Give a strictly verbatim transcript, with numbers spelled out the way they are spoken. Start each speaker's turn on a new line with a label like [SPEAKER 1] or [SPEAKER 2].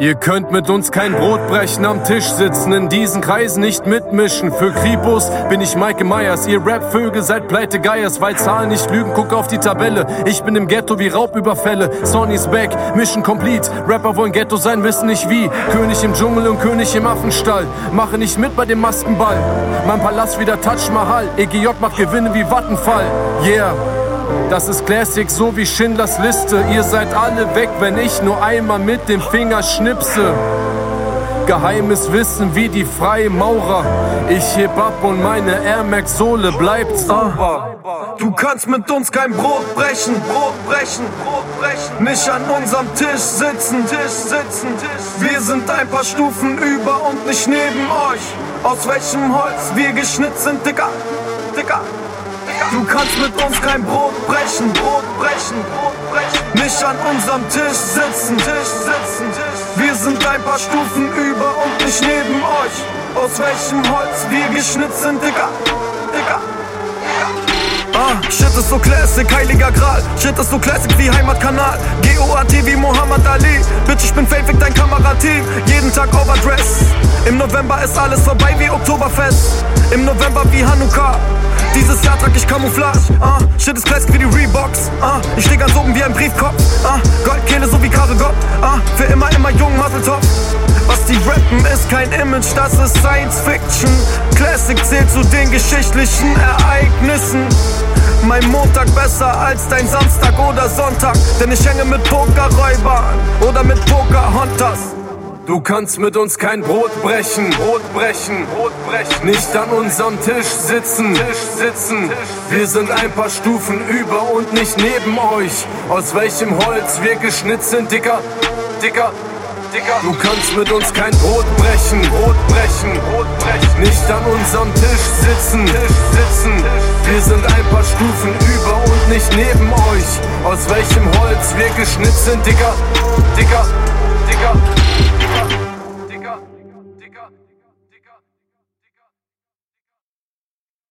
[SPEAKER 1] Ihr könnt mit uns kein Brot brechen, am Tisch sitzen, in diesen Kreisen nicht mitmischen. Für Kripos bin ich Mike Myers, ihr Rapvögel seid pleite Geiers, weil Zahlen nicht lügen, guck auf die Tabelle. Ich bin im Ghetto wie Raubüberfälle, Sonny's back, Mission complete. Rapper wollen Ghetto sein, wissen nicht wie. König im Dschungel und König im Affenstall, mache nicht mit bei dem Maskenball. Mein Palast wie der Taj Mahal, E G J macht Gewinne wie Vattenfall. Yeah. Das ist Classic, so wie Schindlers Liste. Ihr seid alle weg, wenn ich nur einmal mit dem Finger schnipse. Geheimes Wissen wie die freie Maurer. Ich heb ab und meine Air Max Sohle bleibt sauber.
[SPEAKER 2] Du kannst mit uns kein Brot brechen, Brot brechen, Brot brechen. Nicht an unserem Tisch sitzen, Tisch sitzen, Tisch. Wir sind ein paar Stufen über und nicht neben euch. Aus welchem Holz wir geschnitzt sind, Dicker, Dicker. Du kannst mit uns kein Brot brechen, Brot brechen, Brot brechen. Nicht an unserem Tisch sitzen, Tisch sitzen, Tisch. Wir sind ein paar Stufen über und nicht neben euch. Aus welchem Holz wir geschnitzt sind, Dicker, Dicker. Ah, shit ist so classic, heiliger Gral. Shit ist so classic wie Heimatkanal. G O A T wie Muhammad Ali. Bitch, ich bin fake, fick dein Kamerateam. Jeden Tag overdress. Im November ist alles vorbei wie Oktoberfest. Im November wie Hanukkah. Dieses Jahr trag ich Camouflage. Ah, shit ist classic wie die Reeboks. Ah, ich steh ganz oben wie ein Briefkopf. Ah, Goldkehle so wie Karel Gott. Ah, für immer, immer jung, Mazeltov. Was die rappen ist kein Image, das ist Science Fiction. Classic zählt zu den geschichtlichen Ereignissen. Mein Montag besser als dein Samstag oder Sonntag. Denn ich hänge mit Pokerräubern oder mit Pokerhunters.
[SPEAKER 1] Du kannst mit uns kein Brot brechen, Brot brechen, Brot brechen. Nicht an unserem Tisch sitzen, Tisch sitzen. Wir sind ein paar Stufen über und nicht neben euch. Aus welchem Holz wir geschnitzt sind, Dicker, Dicker, Dicker. Du kannst mit uns kein Brot brechen, Brot brechen, Brot brechen. Nicht an unserem Tisch sitzen, Tisch sitzen. Wir sind ein paar Stufen über und nicht neben euch. Aus welchem Holz wir geschnitzt sind, Dicker, Dicker, Dicker.